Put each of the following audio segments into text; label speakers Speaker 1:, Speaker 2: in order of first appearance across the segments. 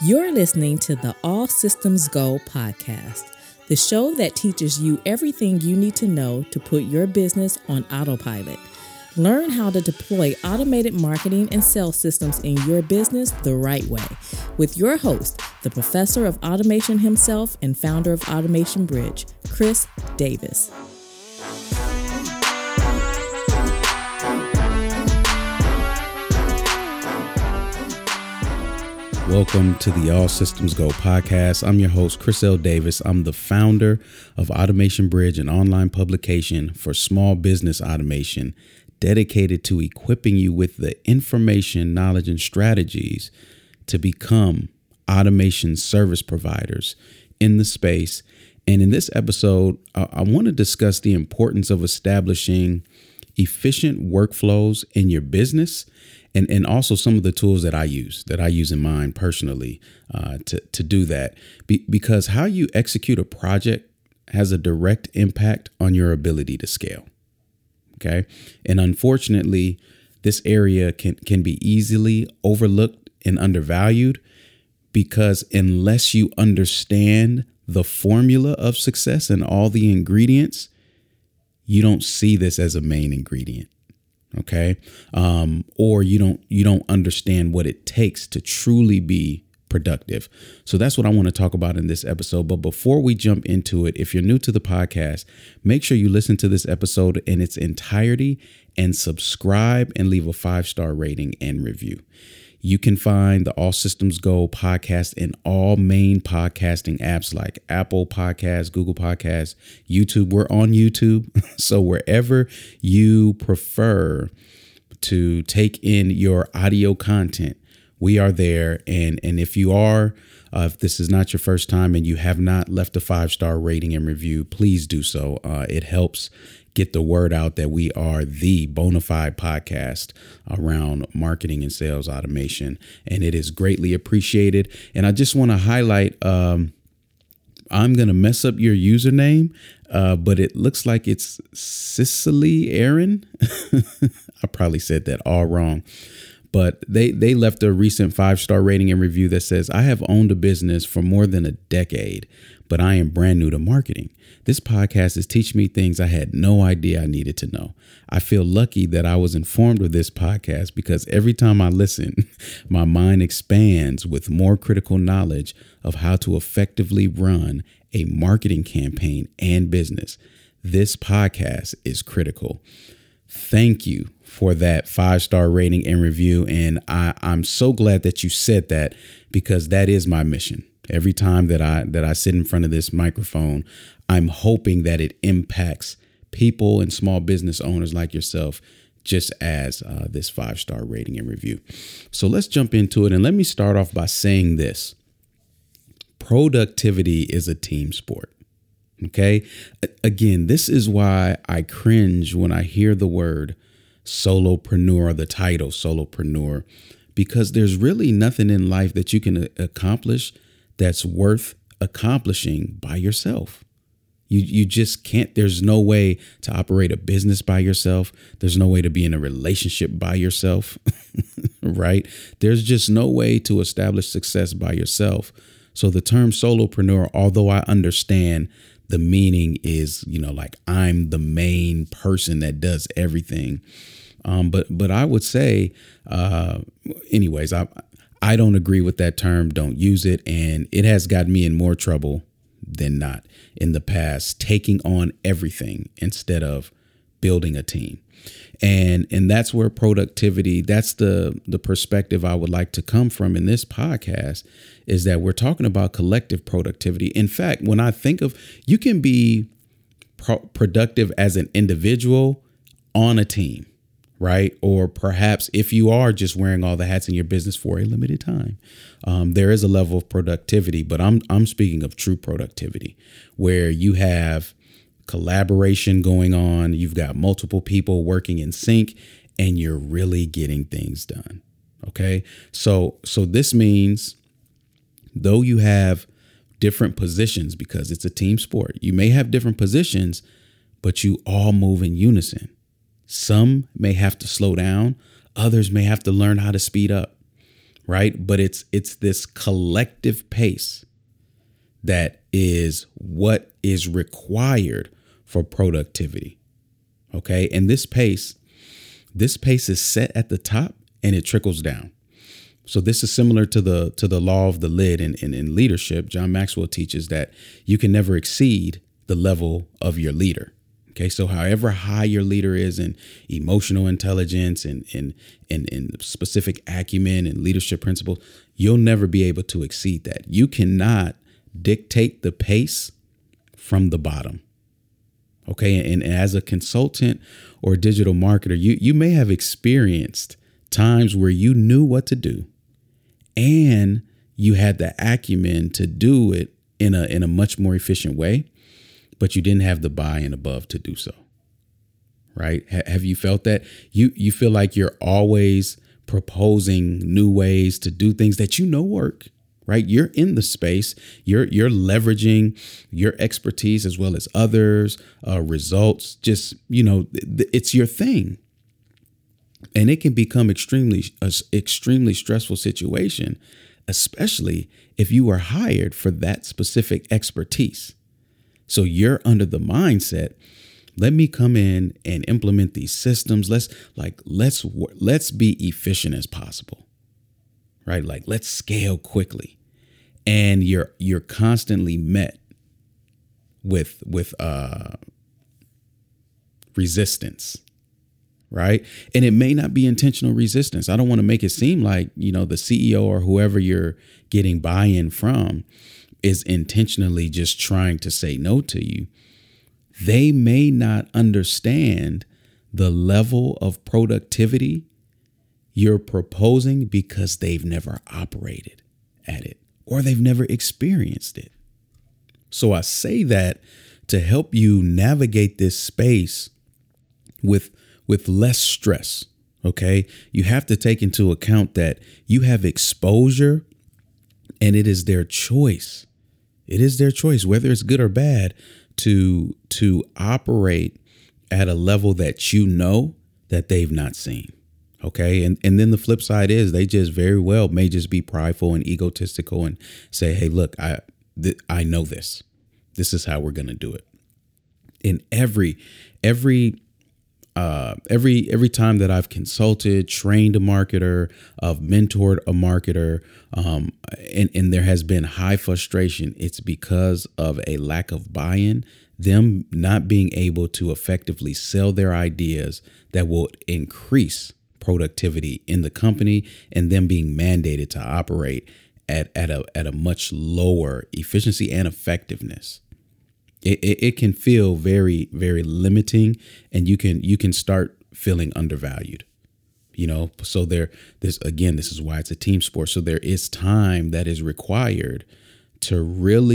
Speaker 1: You're listening to the All Systems Go podcast, the show that teaches you everything you need to know to put your business on autopilot. Learn how to deploy automated marketing and sales systems in your business the right way with your host, the professor of automation himself and founder of Automation Bridge, Chris Davis.
Speaker 2: Welcome to the All Systems Go podcast. I'm your host, Chris L. Davis. I'm the founder of Automation Bridge, an online publication for small business automation dedicated to equipping you with the information, knowledge, and strategies to become automation service providers in the space. And in this episode, I want to discuss the importance of establishing efficient workflows in your business. And also some of the tools that I use in mine personally to do that, because how you execute a project has a direct impact on your ability to scale. OK, and unfortunately, this area can be easily overlooked and undervalued because unless you understand the formula of success and all the ingredients, you don't see this as a main ingredient. OK, or you don't understand what it takes to truly be productive. So that's what I want to talk about in this episode. But before we jump into it, if you're new to the podcast, make sure you listen to this episode in its entirety and subscribe and leave a 5-star rating and review. You can find the All Systems Go podcast in all main podcasting apps like Apple Podcasts, Google Podcasts, YouTube. We're on YouTube. So wherever you prefer to take in your audio content, we are there. And if you are, if this is not your first time and you have not left a 5-star rating and review, please do so. It helps get the word out that we are the bona fide podcast around marketing and sales automation, and it is greatly appreciated. And I just want to highlight, I'm going to mess up your username, but it looks like it's Cicely Aaron. I probably said that all wrong. But they left a recent 5-star rating and review that says, I have owned a business for more than a decade, but I am brand new to marketing. This podcast is teaching me things I had no idea I needed to know. I feel lucky that I was informed of this podcast because every time I listen, my mind expands with more critical knowledge of how to effectively run a marketing campaign and business. This podcast is critical. Thank you for that 5-star rating and review. And I'm so glad that you said that, because that is my mission. Every time that I sit in front of this microphone, I'm hoping that it impacts people and small business owners like yourself, just as this 5-star rating and review. So let's jump into it. And let me start off by saying this. Productivity is a team sport. OK, again, this is why I cringe when I hear the word solopreneur, the title solopreneur, because there's really nothing in life that you can accomplish that's worth accomplishing by yourself. You just can't. There's no way to operate a business by yourself. There's no way to be in a relationship by yourself. Right. There's just no way to establish success by yourself. So the term solopreneur, although I understand the meaning is, like I'm the main person that does everything. But I would say, anyways, I don't agree with that term. Don't use it. And it has gotten me in more trouble than not in the past, taking on everything instead of building a team. And that's where productivity, that's the perspective I would like to come from in this podcast, is that we're talking about collective productivity. In fact, when I think of, you can be productive as an individual on a team, right? Or perhaps if you are just wearing all the hats in your business for a limited time, there is a level of productivity, but I'm speaking of true productivity where you have collaboration going on. You've got multiple people working in sync and you're really getting things done. OK, so this means though you have different positions, because it's a team sport, you may have different positions, but you all move in unison. Some may have to slow down. Others may have to learn how to speed up. right? But it's this collective pace that is what is required for productivity. Okay. And this pace is set at the top and it trickles down. So this is similar to the law of the lid in leadership. John Maxwell teaches that you can never exceed the level of your leader. Okay, so however high your leader is in emotional intelligence and in specific acumen and leadership principles, you'll never be able to exceed that. You cannot dictate the pace from the bottom. Okay, and as a consultant or digital marketer, you may have experienced times where you knew what to do and you had the acumen to do it in a much more efficient way, but you didn't have the buy-in above to do so. Right? Have you felt that? You feel like you're always proposing new ways to do things that you know work, right? You're in the space. You're leveraging your expertise as well as others, results. Just, it's your thing. And it can become extremely stressful situation, especially if you are hired for that specific expertise. So you're under the mindset, let me come in and implement these systems. Let's be efficient as possible, right? Like, let's scale quickly. And you're constantly met with resistance, right? And it may not be intentional resistance. I don't want to make it seem like, the CEO or whoever you're getting buy-in from is intentionally just trying to say no to you. They may not understand the level of productivity you're proposing because they've never operated at it or they've never experienced it. So I say that to help you navigate this space with less stress. Okay. You have to take into account that you have exposure and it is their choice. It is their choice, whether it's good or bad, to operate at a level that you know that they've not seen. OK, and then the flip side is they just very well may just be prideful and egotistical and say, hey, look, I know this. This is how we're going to do it. In every time that I've consulted, trained a marketer, I've mentored a marketer, and there has been high frustration, it's because of a lack of buy-in, them not being able to effectively sell their ideas that will increase productivity in the company and them being mandated to operate at a much lower efficiency and effectiveness. It can feel very, very limiting, and you can start feeling undervalued, so this is why it's a team sport. So there is time that is required to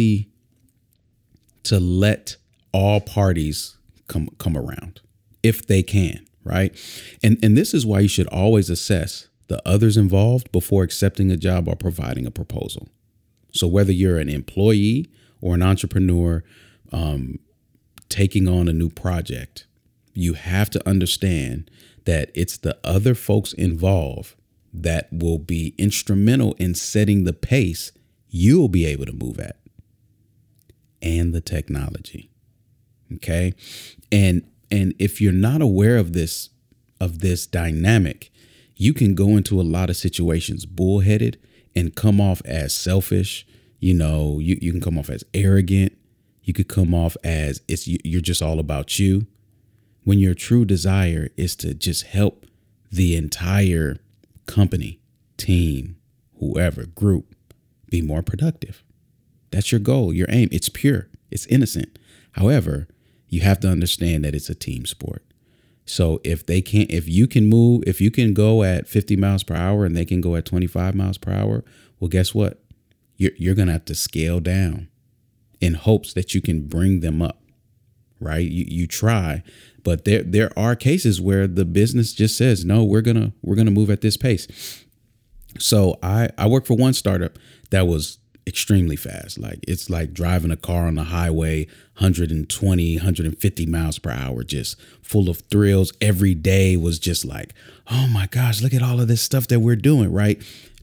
Speaker 2: let all parties come around if they can. Right. And this is why you should always assess the others involved before accepting a job or providing a proposal. So whether you're an employee or an entrepreneur, taking on a new project, you have to understand that it's the other folks involved that will be instrumental in setting the pace you'll be able to move at, and the technology. Okay. And if you're not aware of this dynamic, you can go into a lot of situations bullheaded and come off as selfish. You can come off as arrogant. You could come off as you're just all about you, when your true desire is to just help the entire company, team, whoever, group be more productive. That's your goal, your aim. It's pure. It's innocent. However, you have to understand that it's a team sport. So if you can go at 50 miles per hour and they can go at 25 miles per hour, well, guess what? You're going to have to scale down in hopes that you can bring them up, right? You try, but there are cases where the business just says, no, we're going to move at this pace. So I work for one startup that was extremely fast. Like, it's like driving a car on the highway, 120, 150 miles per hour, just full of thrills. Every day was just like, oh my gosh, look at all of this stuff that we're doing, right?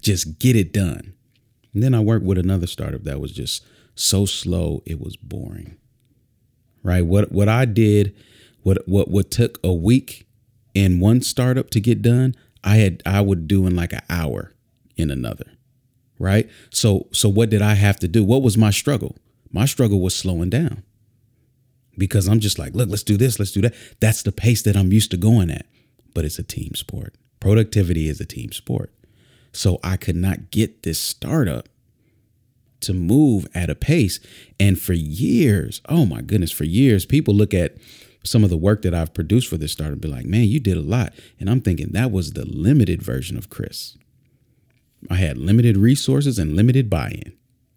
Speaker 2: just get it done. And then I worked with another startup that was just so slow, it was boring. Right? What I did, what took a week in one startup to get done, I would do in like an hour in another. Right? So what did I have to do? What was my struggle? My struggle was slowing down. Because I'm just like, look, let's do this, let's do that. That's the pace that I'm used to going at. But it's a team sport. Productivity is a team sport. So I could not get this startup to move at a pace. And for years, oh my goodness, for years, people look at some of the work that I've produced for this startup and be like, man, you did a lot. And I'm thinking that was the limited version of Chris. I had limited resources and limited buy-in.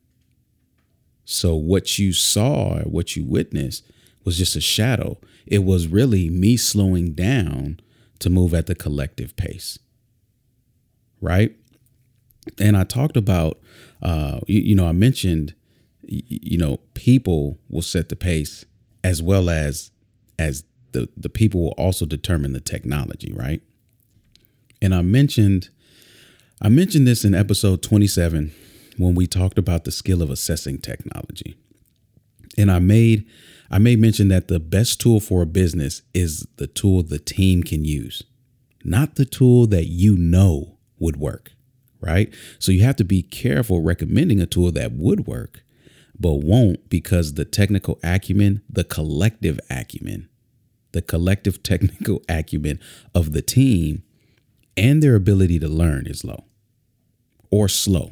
Speaker 2: So what you saw, what you witnessed, was just a shadow. It was really me slowing down to move at the collective pace. Right. And I talked about, I mentioned, people will set the pace as well as the people will also determine the technology. Right. And I mentioned this in episode 27 when we talked about the skill of assessing technology. And I made mention that the best tool for a business is the tool the team can use, not the tool that would work, right? So you have to be careful recommending a tool that would work, but won't, because the technical acumen, the collective technical acumen of the team and their ability to learn is low or slow.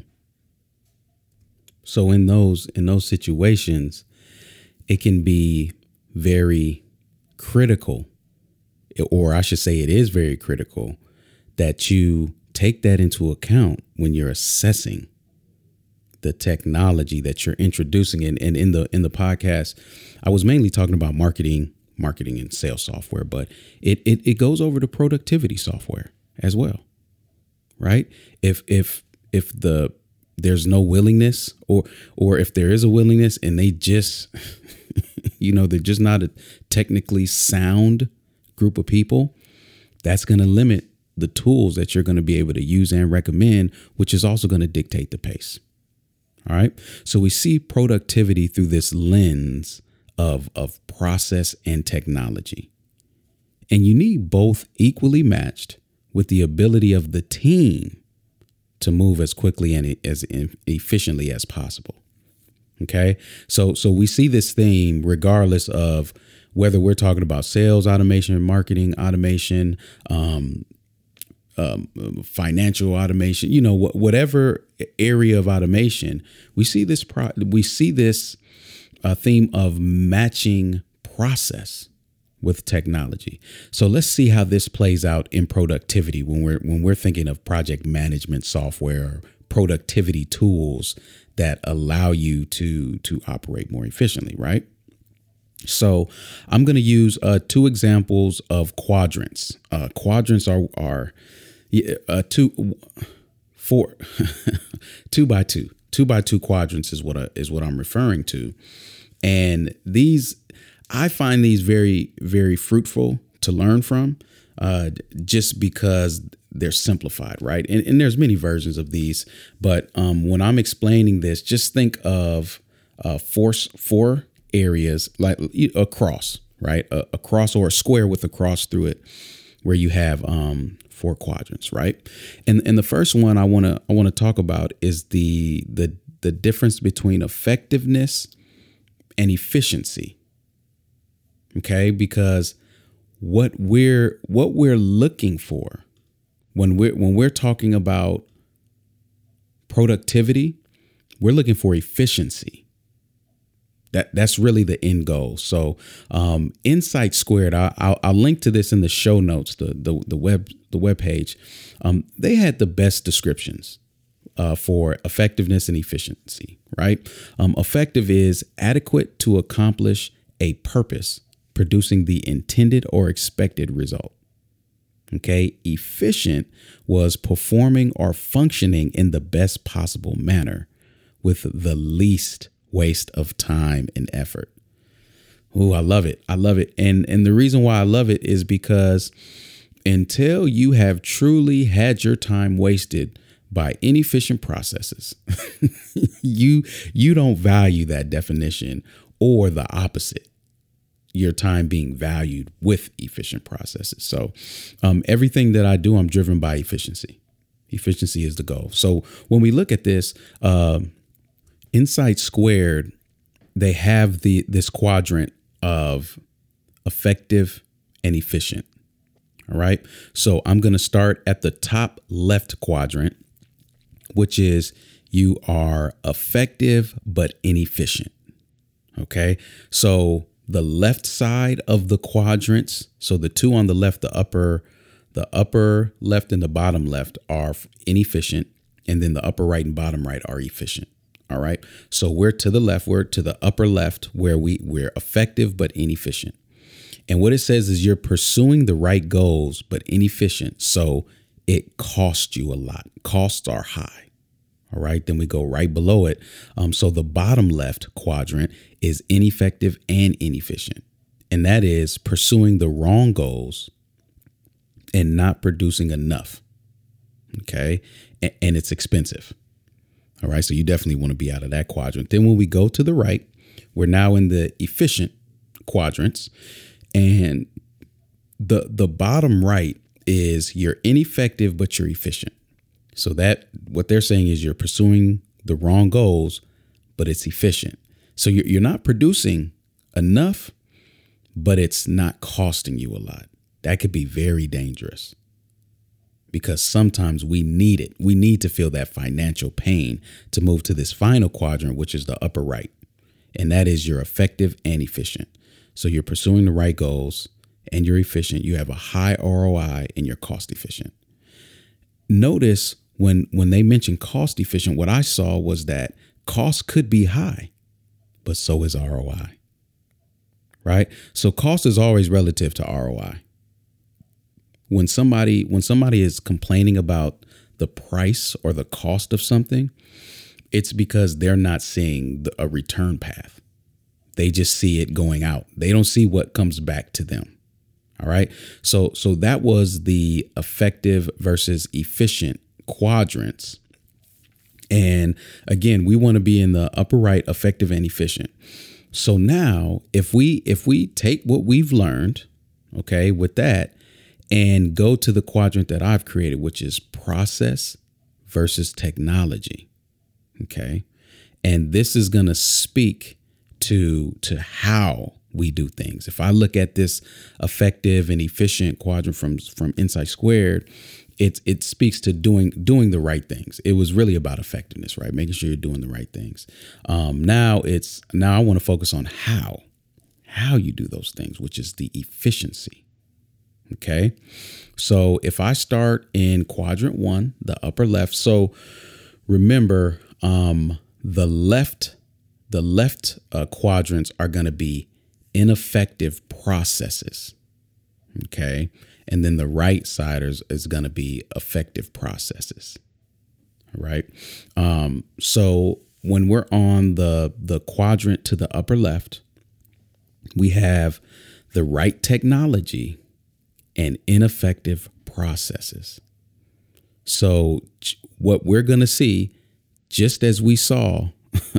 Speaker 2: So in those situations, it can be very critical, or I should say it is very critical, that you take that into account when you're assessing the technology that you're introducing. And in the podcast, I was mainly talking about marketing and sales software, but it goes over to productivity software as well, right? If there's no willingness, or if there is a willingness and they just, they're just not a technically sound group of people, that's going to limit the tools that you're going to be able to use and recommend, which is also going to dictate the pace. All right. So we see productivity through this lens of process and technology. And you need both equally matched with the ability of the team to move as quickly and as efficiently as possible. Okay, so we see this theme regardless of whether we're talking about sales automation, marketing automation, financial automation, whatever area of automation. We see this theme of matching process with technology. So let's see how this plays out in productivity when we're thinking of project management software or productivity tools that allow you to operate more efficiently, right? So I'm going to use 2 examples of quadrants. Quadrants are 2 by 2. 2 by 2 quadrants is what I'm referring to. And I find these very, very fruitful to learn from, just because they're simplified, right? And there's many versions of these, but when I'm explaining this, just think of 4 areas like a cross, right? A cross or a square with a cross through it, where you have 4 quadrants, right? And the first one I want to talk about is the difference between effectiveness and efficiency. Okay, because what we're looking for when we're talking about productivity, we're looking for efficiency. That's really the end goal. So Insight Squared, I'll link to this in the show notes, the web page. They had the best descriptions for effectiveness and efficiency, right? Effective is adequate to accomplish a purpose, producing the intended or expected result. Okay. Efficient was performing or functioning in the best possible manner with the least waste of time and effort. Ooh, I love it. I love it. And the reason why I love it is because until you have truly had your time wasted by inefficient processes. You don't value that definition, or the opposite, your time being valued with efficient processes. So everything that I do, I'm driven by efficiency. Efficiency is the goal. So when we look at this, Insight Squared, they have this quadrant of effective and efficient. All right. So I'm going to start at the top left quadrant, which is you are effective but inefficient. OK, so the left side of the quadrants, so the two on the left, the upper left and the bottom left are inefficient. And then the upper right and bottom right are efficient. All right. So we're to the left, we're to the upper left where we're effective but inefficient. And what it says is you're pursuing the right goals, but inefficient. So it costs you a lot. Costs are high. All right. Then we go right below it. So the bottom left quadrant is ineffective and inefficient. And that is pursuing the wrong goals and not producing enough. OK. And it's expensive. All right. So you definitely want to be out of that quadrant. Then when we go to the right, we're now in the efficient quadrants. And the bottom right is you're ineffective, but you're efficient. So that what they're saying is you're pursuing the wrong goals, but it's efficient. So you're not producing enough, but it's not costing you a lot. That could be very dangerous because sometimes we need it. We need to feel that financial pain to move to this final quadrant, which is the upper right. And that is you're effective and efficient. So you're pursuing the right goals and you're efficient. You have a high ROI and you're cost efficient. Notice when they mention cost efficient, what I saw was that cost could be high, but so is ROI. Right? So cost is always relative to ROI. When somebody is complaining about the price or the cost of something, it's because they're not seeing a return path. They just see it going out. They don't see what comes back to them. All right. So that was the effective versus efficient quadrants. And again, we want to be in the upper right, effective and efficient. So now if we take what we've learned, OK, with that and go to the quadrant that I've created, which is process versus technology. OK, and this is going to speak to how we do things. If I look at this effective and efficient quadrant from Insight Squared, it speaks to doing the right things. It was really about effectiveness, right? Making sure you're doing the right things. Now I want to focus on how you do those things, which is the efficiency. Okay. So if I start in quadrant 1, the upper left. So remember, the left quadrants are going to be ineffective processes. Okay. And then the right side is going to be effective processes. All right. So when we're on the quadrant to the upper left, we have the right technology and ineffective processes. So what we're going to see, just as we saw,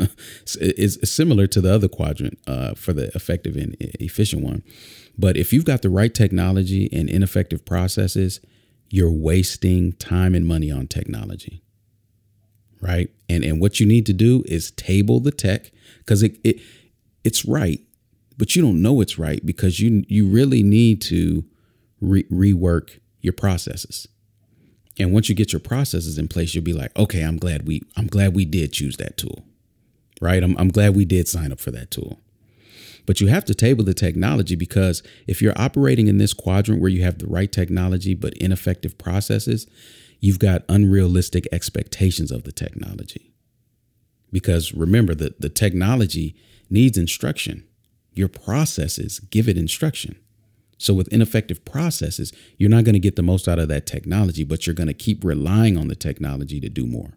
Speaker 2: is similar to the other quadrant for the effective and efficient one. But if you've got the right technology and ineffective processes, you're wasting time and money on technology. Right. And what you need to do is table the tech because it's right, but you don't know it's right because you really need to rework your processes. And once you get your processes in place, you'll be like, OK, I'm glad we did choose that tool. Right. I'm glad we did sign up for that tool. But you have to table the technology because if you're operating in this quadrant where you have the right technology but ineffective processes, you've got unrealistic expectations of the technology. Because remember, the technology needs instruction. Your processes give it instruction. So with ineffective processes, you're not going to get the most out of that technology, but you're going to keep relying on the technology to do more.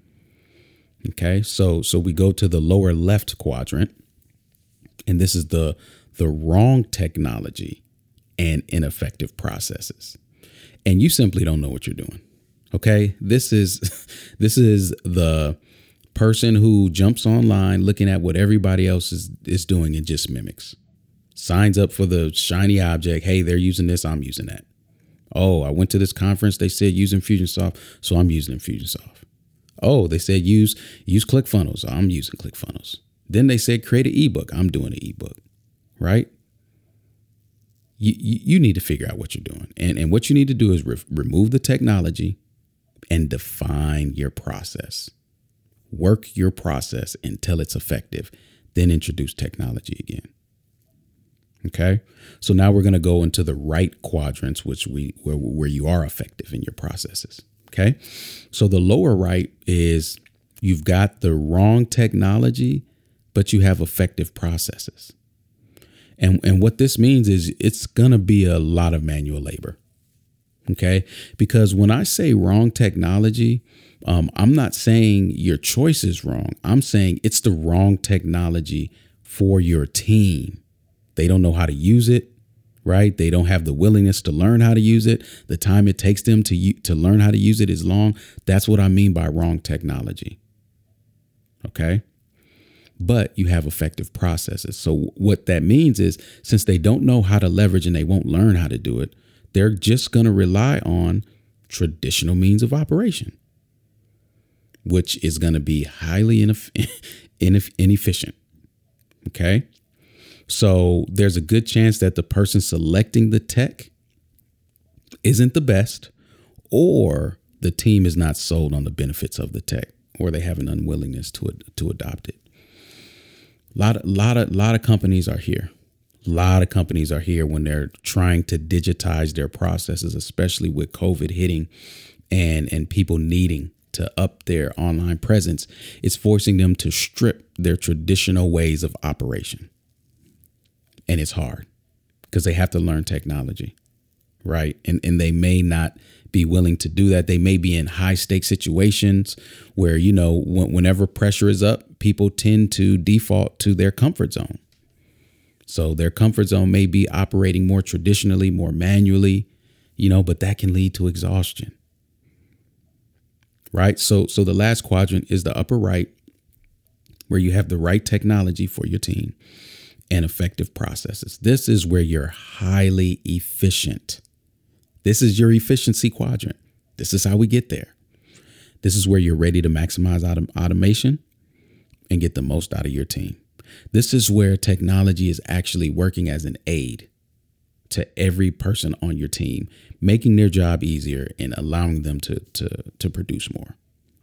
Speaker 2: OK, so we go to the lower left quadrant, and this is the wrong technology and ineffective processes. And you simply don't know what you're doing. Okay. This is the person who jumps online looking at what everybody else is doing and just mimics. Signs up for the shiny object. Hey, they're using this. I'm using that. Oh, I went to this conference. They said use Infusionsoft, so I'm using Infusionsoft. Oh, they said use ClickFunnels. I'm using ClickFunnels. Then they said create an ebook. I'm doing an ebook, right? You need to figure out what you're doing. And what you need to do is remove the technology and define your process. Work your process until it's effective. Then introduce technology again. Okay. So now we're going to go into the right quadrants, where you are effective in your processes. Okay. So the lower right is you've got the wrong technology, but you have effective processes. And what this means is it's going to be a lot of manual labor. Okay. Because when I say wrong technology, I'm not saying your choice is wrong. I'm saying it's the wrong technology for your team. They don't know how to use it, right? They don't have the willingness to learn how to use it. The time it takes them to learn how to use it is long. That's what I mean by wrong technology. Okay. But you have effective processes. So what that means is since they don't know how to leverage and they won't learn how to do it, they're just going to rely on traditional means of operation, which is going to be highly inefficient. Okay. So there's a good chance that the person selecting the tech isn't the best, or the team is not sold on the benefits of the tech, or they have an unwillingness to adopt it. A lot of companies are here. A lot of companies are here when they're trying to digitize their processes, especially with COVID hitting and people needing to up their online presence. It's forcing them to strip their traditional ways of operation. And it's hard because they have to learn technology, right? And they may not be willing to do that. They may be in high stake situations where, whenever pressure is up, people tend to default to their comfort zone. So their comfort zone may be operating more traditionally, more manually, but that can lead to exhaustion, right? So the last quadrant is the upper right, where you have the right technology for your team and effective processes. This is where you're highly efficient. This is your efficiency quadrant. This is how we get there. This is where you're ready to maximize automation and get the most out of your team. This is where technology is actually working as an aid to every person on your team, making their job easier and allowing them to produce more.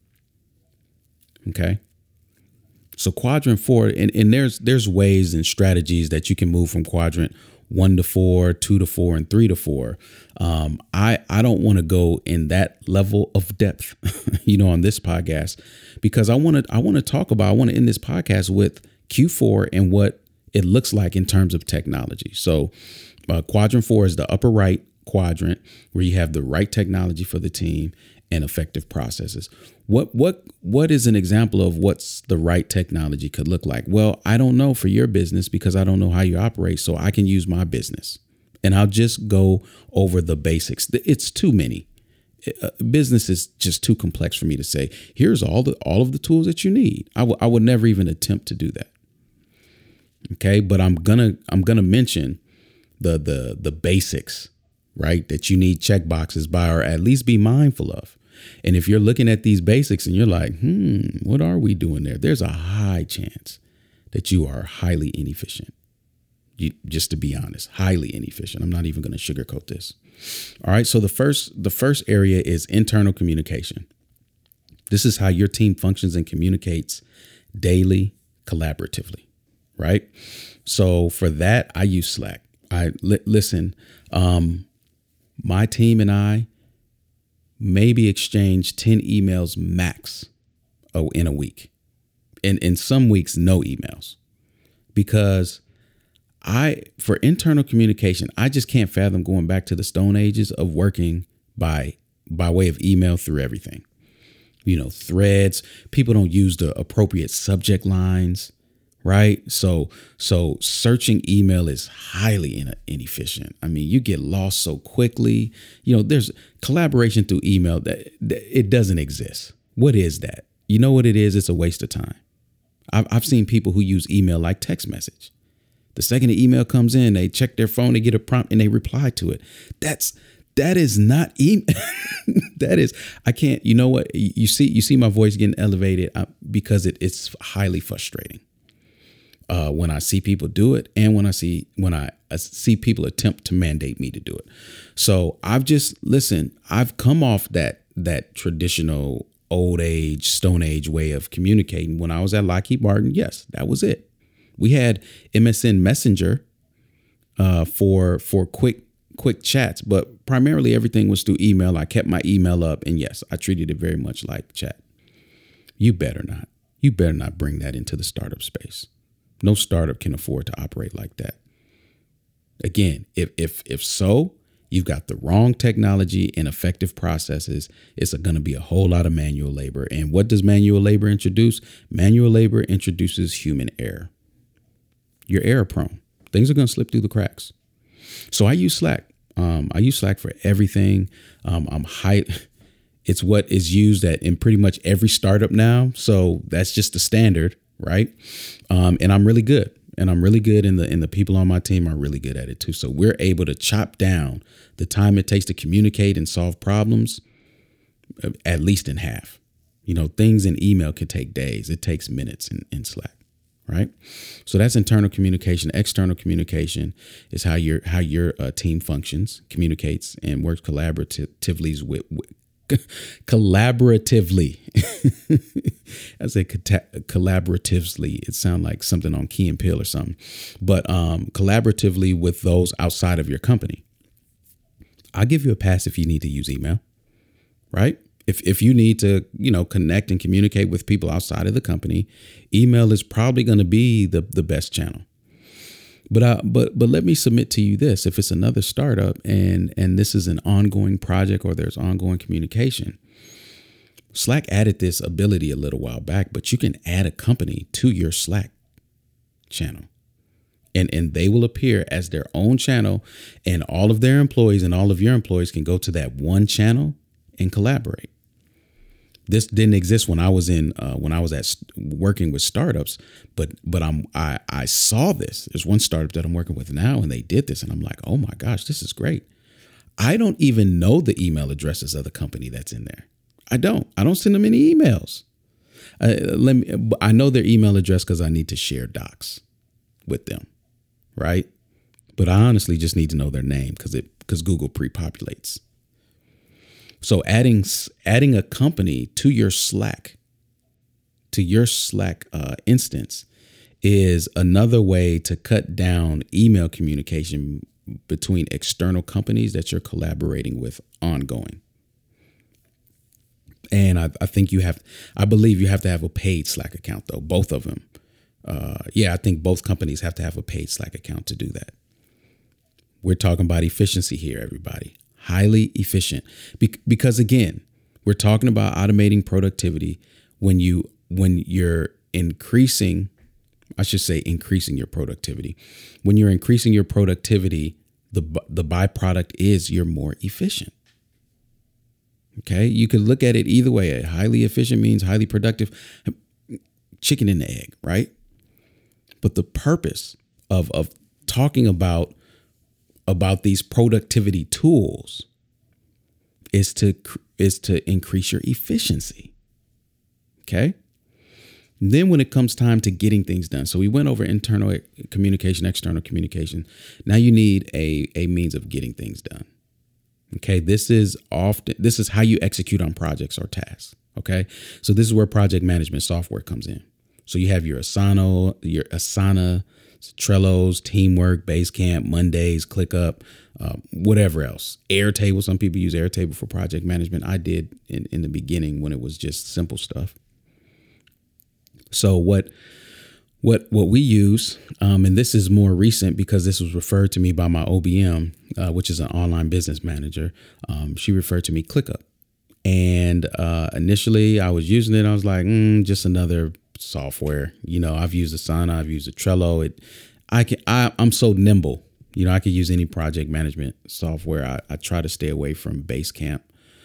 Speaker 2: Okay. So quadrant 4, and there's ways and strategies that you can move from quadrant 1 to 4, 2 to 4, and 3 to 4. I don't want to go in that level of depth, on this podcast, because I want to end this podcast with Q4 and what it looks like in terms of technology. So quadrant 4 is the upper right quadrant, where you have the right technology for the team and effective processes. What is an example of what's the right technology could look like? Well, I don't know for your business because I don't know how you operate. So I can use my business and I'll just go over the basics. It's too many. Business is just too complex for me to say, here's all of the tools that you need. I would never even attempt to do that. Okay. But I'm going to mention the basics, right? That you need checkboxes by, or at least be mindful of. And if you're looking at these basics and you're like, what are we doing there? There's a high chance that you are highly inefficient. Just to be honest, highly inefficient. I'm not even going to sugarcoat this. All right. So the first area is internal communication. This is how your team functions and communicates daily, collaboratively. Right. So for that, I use Slack. Listen, my team and I maybe exchange 10 emails max in a week. And in some weeks, no emails, because for internal communication, I just can't fathom going back to the Stone Ages of working by way of email through everything. Threads, people don't use the appropriate subject lines right? So searching email is highly inefficient. I mean, you get lost so quickly. There's collaboration through email that it doesn't exist. What is that? You know what it is? It's a waste of time. I've seen people who use email like text message. The second the email comes in, they check their phone, they get a prompt, and they reply to it. That is not email. I can't. You know what? You see my voice getting elevated because it's highly frustrating when I see people do it, and when I see people attempt to mandate me to do it. So I've come off that traditional old age, Stone Age way of communicating. When I was at Lockheed Martin, yes, that was it. We had MSN Messenger for quick chats, but primarily everything was through email. I kept my email up, and yes, I treated it very much like chat. You better not. You better not bring that into the startup space. No startup can afford to operate like that. Again, if so, you've got the wrong technology and effective processes. It's going to be a whole lot of manual labor. And what does manual labor introduce? Manual labor introduces human error. You're error prone. Things are going to slip through the cracks. So I use Slack. I use Slack for everything. It's what is used in pretty much every startup now. So that's just the standard, right? And I'm really good. And the people on my team are really good at it too. So we're able to chop down the time it takes to communicate and solve problems at least in half. Things in email can take days. It takes minutes in Slack. Right. So that's internal communication. External communication is how your team functions, communicates, and works collaboratively. I say collaboratively. It sounds like something on Key and Peele or something, but collaboratively with those outside of your company. I'll give you a pass if you need to use email. Right. If you need to, connect and communicate with people outside of the company, email is probably going to be the best channel. But let me submit to you this: if it's another startup and this is an ongoing project or there's ongoing communication, Slack added this ability a little while back, but you can add a company to your Slack channel. And they will appear as their own channel, and all of their employees and all of your employees can go to that one channel and collaborate. This didn't exist when I was working with startups, but I saw this. There's one startup that I'm working with now, and they did this, and I'm like, oh my gosh, this is great. I don't even know the email addresses of the company that's in there. I don't send them any emails. I know their email address because I need to share docs with them, right? But I honestly just need to know their name because Google pre-populates. So adding a company to your Slack instance is another way to cut down email communication between external companies that you're collaborating with ongoing. And I believe you have to have a paid Slack account, though, both of them. I think both companies have to have a paid Slack account to do that. We're talking about efficiency here, everybody. Highly efficient. Because again, we're talking about automating productivity when you're increasing your productivity. When you're increasing your productivity, the byproduct is you're more efficient. Okay, you could look at it either way. Highly efficient means highly productive. Chicken and the egg, right? But the purpose of talking about these productivity tools is to increase your efficiency. Okay. And then when it comes time to getting things done, so we went over internal communication, external communication. Now you need a means of getting things done. Okay. This is how you execute on projects or tasks. Okay. So this is where project management software comes in. So you have your Asana, Trello's, Teamwork, Basecamp, Mondays, ClickUp, whatever else. Airtable. Some people use Airtable for project management. I did in the beginning when it was just simple stuff. So what we use, and this is more recent because this was referred to me by my OBM, which is an online business manager. She referred to me ClickUp. And initially I was using it. I was like, just another software. I've used Asana, I've used a Trello. I'm so nimble. I could use any project management software. I try to stay away from Basecamp.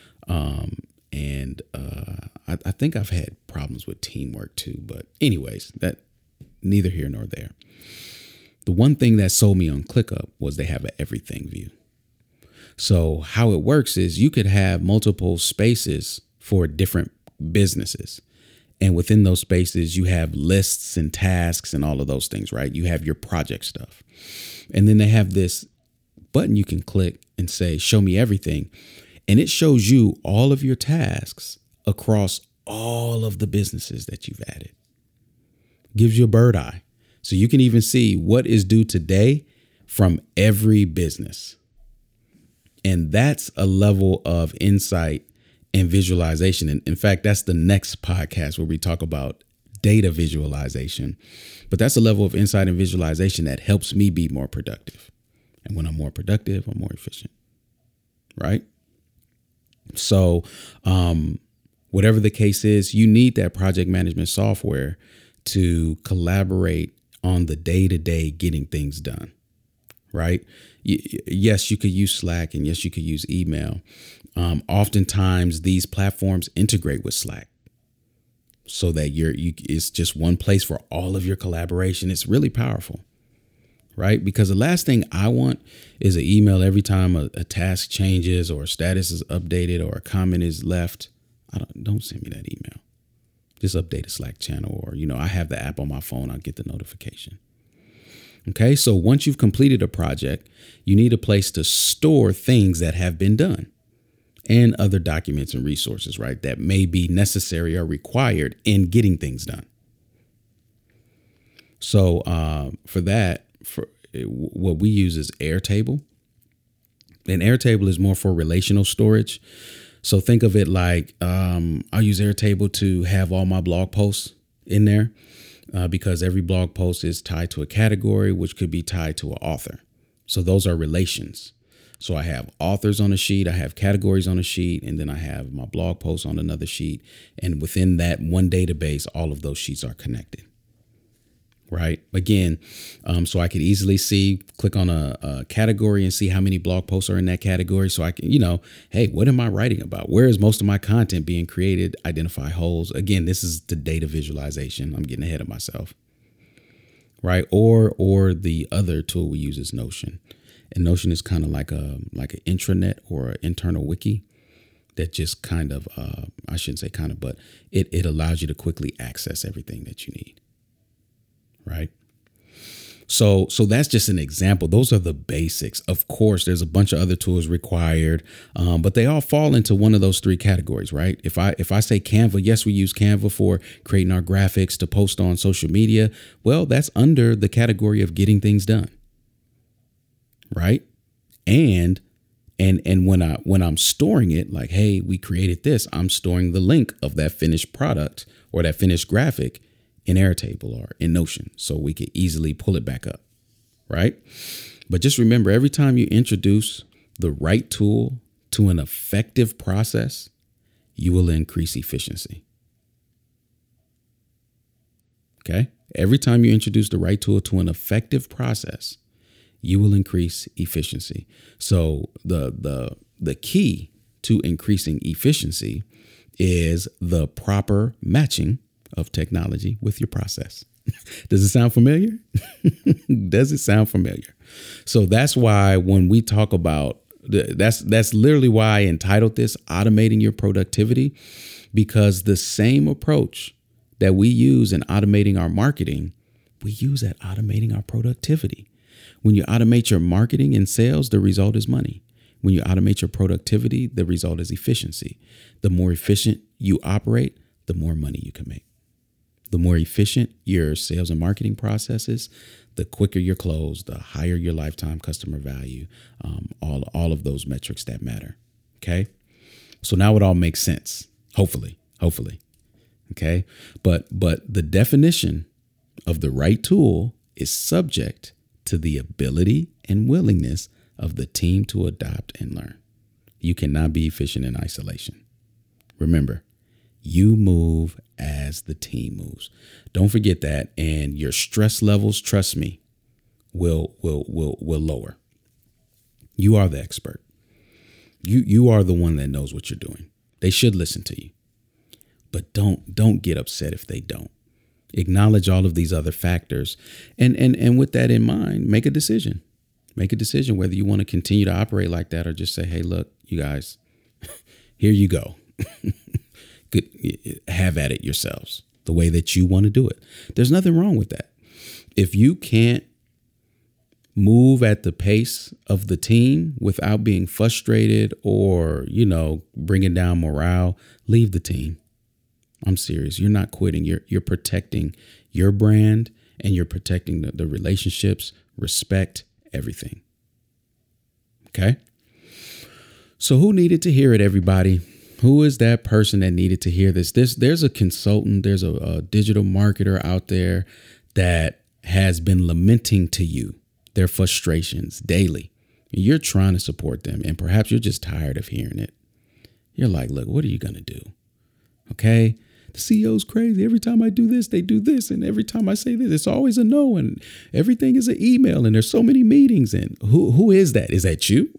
Speaker 2: I think I've had problems with Teamwork too. But anyways, that neither here nor there. The one thing that sold me on ClickUp was they have an everything view. So how it works is you could have multiple spaces for different businesses. And within those spaces, you have lists and tasks and all of those things, right? You have your project stuff. And then they have this button you can click and say, show me everything. And it shows you all of your tasks across all of the businesses that you've added. Gives you a bird eye. So you can even see what is due today from every business. And that's a level of insight and visualization. And in fact, that's the next podcast where we talk about data visualization. But that's a level of insight and visualization that helps me be more productive. And when I'm more productive, I'm more efficient. Right? So whatever the case is, you need that project management software to collaborate on the day-to-day getting things done. Right? Yes, you could use Slack, and yes, you could use email. Oftentimes, these platforms integrate with Slack so that it's just one place for all of your collaboration. It's really powerful, right? Because the last thing I want is an email every time a task changes or a status is updated or a comment is left. Don't send me that email. Just update a Slack channel, or I have the app on my phone. I'll get the notification. Okay, so once you've completed a project, you need a place to store things that have been done and other documents and resources, right, that may be necessary or required in getting things done. So for what we use is Airtable. And Airtable is more for relational storage. So think of it like I'll use Airtable to have all my blog posts in there. Because every blog post is tied to a category, which could be tied to an author. So those are relations. So I have authors on a sheet, I have categories on a sheet, and then I have my blog posts on another sheet. And within that one database, all of those sheets are connected. Right. Again, so I could easily click on a category and see how many blog posts are in that category. So I can, hey, what am I writing about? Where is most of my content being created? Identify holes. Again, this is the data visualization. I'm getting ahead of myself. Right. Or the other tool we use is Notion. And Notion is kind of like an intranet or an internal wiki that just kind of, I shouldn't say kind of, but it allows you to quickly access everything that you need. Right. So that's just an example. Those are the basics. Of course, there's a bunch of other tools required, but they all fall into one of those three categories. Right. If I say Canva, yes, we use Canva for creating our graphics to post on social media. Well, that's under the category of getting things done. Right. And when I'm storing it, like, hey, we created this, I'm storing the link of that finished product or that finished graphic in Airtable or in Notion, so we can easily pull it back up, right? But just remember, every time you introduce the right tool to an effective process, you will increase efficiency. Okay? Every time you introduce the right tool to an effective process, you will increase efficiency. So the key to increasing efficiency is the proper matching of technology with your process. Does it sound familiar? Does it sound familiar? So that's why when we talk about that's literally why I entitled this Automating Your Productivity, because the same approach that we use in automating our marketing, we use at automating our productivity. When you automate your marketing and sales, the result is money. When you automate your productivity, the result is efficiency. The more efficient you operate, the more money you can make. The more efficient your sales and marketing processes, the quicker your close, the higher your lifetime customer value, all of those metrics that matter. Okay. So now it all makes sense. Hopefully. Okay. But the definition of the right tool is subject to the ability and willingness of the team to adopt and learn. You cannot be efficient in isolation. Remember, You move as the team moves. Don't forget that. And your stress levels, trust me, will lower. You are the expert. You are the one that knows what you're doing. They should listen to you. But don't get upset if they don't. Acknowledge all of these other factors. And with that in mind, make a decision. Make a decision whether you want to continue to operate like that or just say, hey, look, you guys, here you go. Good, have at it yourselves the way that you want to do it. There's nothing wrong with that. If you can't move at the pace of the team without being frustrated or, bringing down morale, leave the team. I'm serious. You're not quitting. You're protecting your brand and you're protecting the relationships, respect, everything. Okay. So who needed to hear it, everybody? Who is that person that needed to hear this? There's a consultant, there's a digital marketer out there that has been lamenting to you their frustrations daily. You're trying to support them, and perhaps you're just tired of hearing it. You're like, look, what are you going to do? Okay. The CEO's crazy. Every time I do this, they do this. And every time I say this, it's always a no. And everything is an email. And there's so many meetings. And who is that? Is that you?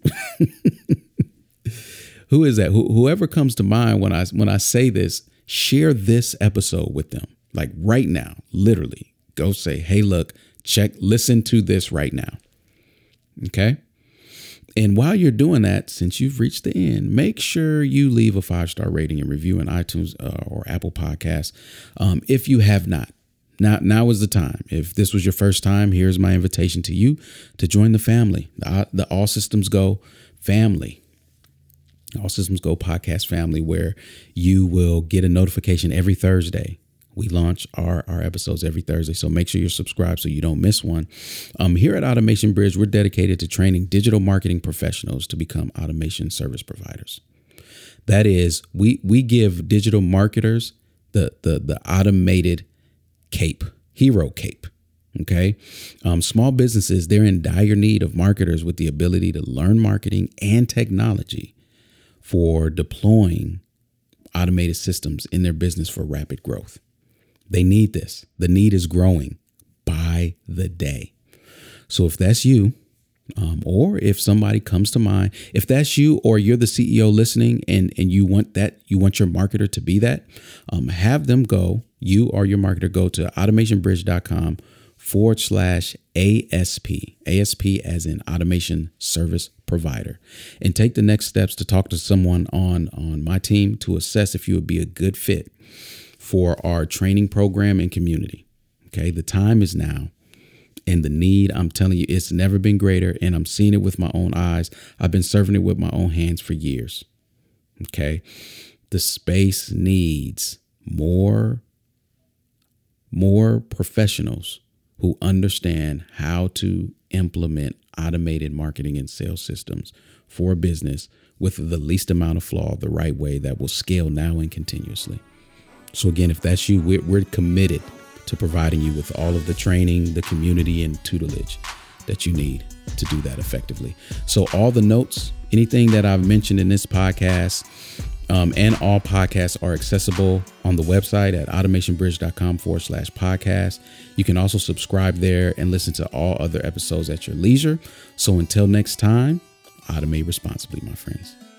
Speaker 2: Who is that? Whoever comes to mind when I say this, share this episode with them. Like right now, literally go say, hey, look, listen to this right now. Okay. And while you're doing that, since you've reached the end, make sure you leave a 5-star rating and review in iTunes or Apple Podcasts. If you have not, now is the time. If this was your first time, here's my invitation to you to join the family, the All Systems Go family. All Systems Go podcast family, where you will get a notification every Thursday. We launch our episodes every Thursday, so make sure you're subscribed so you don't miss one. Here at Automation Bridge, we're dedicated to training digital marketing professionals to become automation service providers. That is, we give digital marketers the automated cape, hero cape. Okay. Small businesses, they're in dire need of marketers with the ability to learn marketing and technology for deploying automated systems in their business for rapid growth. They need this. The need is growing by the day. So if that's you, or if somebody comes to mind, if that's you, or you're the CEO listening and you want your marketer to be that, have them go, you or your marketer go to automationbridge.com/ASP as in automation service provider, and take the next steps to talk to someone on my team to assess if you would be a good fit for our training program and community. Okay. The time is now, and the need, I'm telling you, it's never been greater. And I'm seeing it with my own eyes. I've been serving it with my own hands for years. Okay. The space needs more professionals who understand how to implement automated marketing and sales systems for a business with the least amount of flaw, the right way that will scale now and continuously. So again, if that's you, we're committed to providing you with all of the training, the community, and tutelage that you need to do that effectively. So all the notes, anything that I've mentioned in this podcast, and all podcasts are accessible on the website at automationbridge.com/podcast. You can also subscribe there and listen to all other episodes at your leisure. So until next time, automate responsibly, my friends.